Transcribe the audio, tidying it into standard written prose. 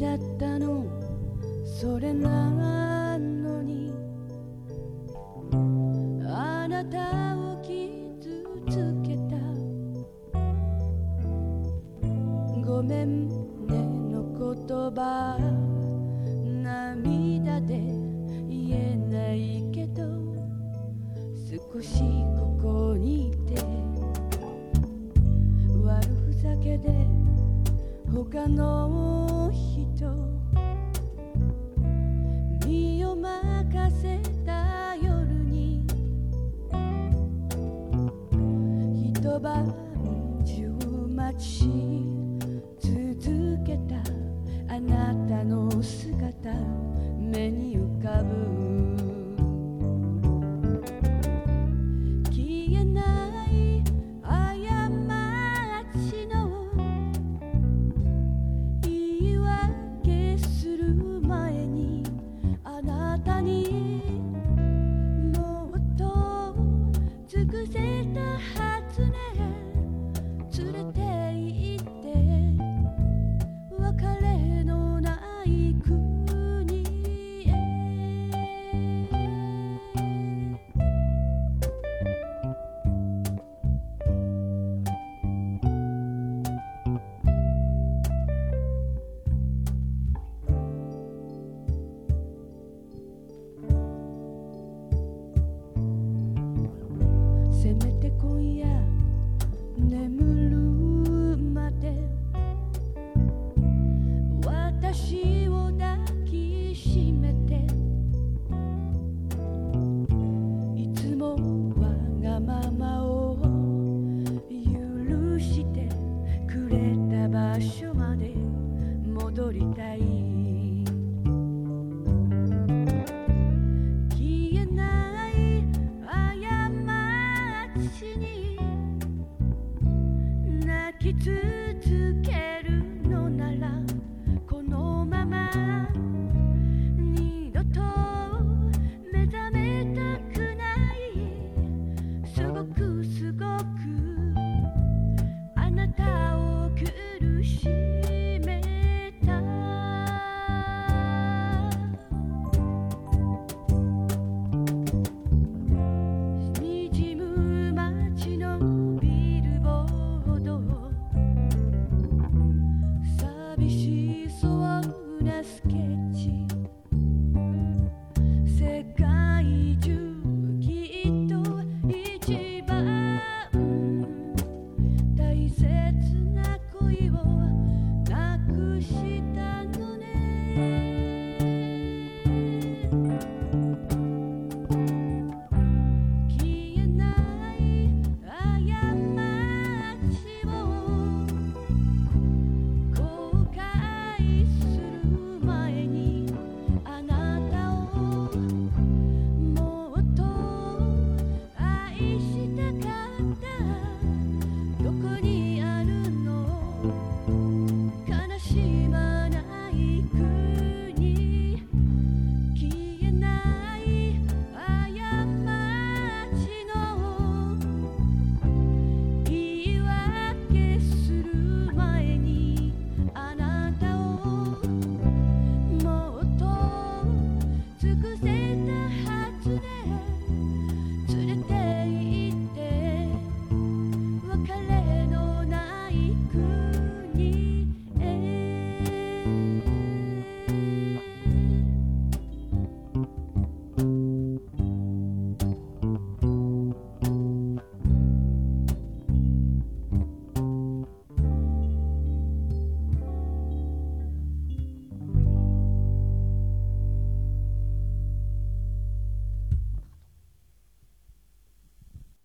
だったのそれなのにあなたを傷つけたごめんねの言葉涙で言えないけど少しここにいて悪ふざけで他の人身を任せた夜に一晩中待ち続けたあなたの姿目に浮かぶ消えない過ちの言い訳する前にあなたにもっと尽くせたはずね連れて行って別れのない国へせめて今夜眠るまで私を抱きしめていつもわがままを許してくれた場所まで戻りたい消えない過ちに泣き続けるのならこのまま二度と目覚めたくないすごくすごくあなたを苦しめた滲む街のビルボード寂しそうなスケッチ世界中きっと一番大切な恋をなくしたのね消えない過ちを後悔する前にあなたをもっと愛したかったどこにあるの悲しまない国消えない過ちの言い訳する前にあなたをもっと尽くせ